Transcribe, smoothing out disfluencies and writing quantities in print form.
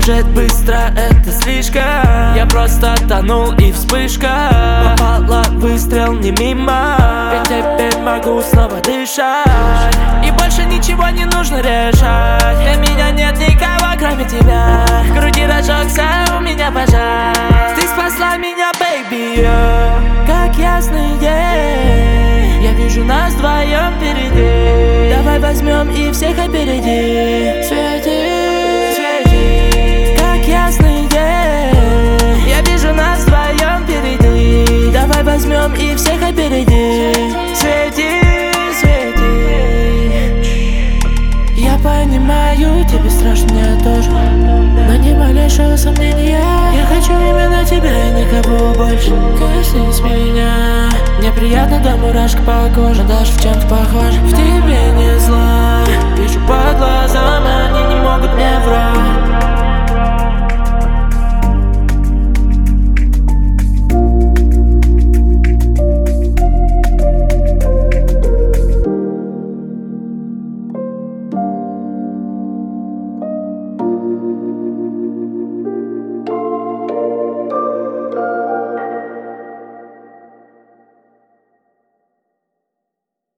Может быстро, это слишком. Я просто тонул и вспышка попала, выстрел не мимо. Ведь теперь могу снова дышать, и больше ничего не нужно решать. Для меня нет никого, кроме тебя. В груди разжегся у меня пожар. Ты спасла меня, baby, как ясный день. Я вижу нас вдвоем впереди. Давай возьмем и всех опереди. Свети, свети, как ясный день. Я вижу нас вдвоем впереди. Давай возьмем и всех опереди. Свети, свети. Я понимаю, тебе страшно, мне тоже, но ни малейшего сомнения. Я хочу именно тебя и никого больше. Коснись меня. Мне приятно до мурашек по коже, даже в чем-то похож. В тебе не зла, вижу по глазам, они не могут мне врать.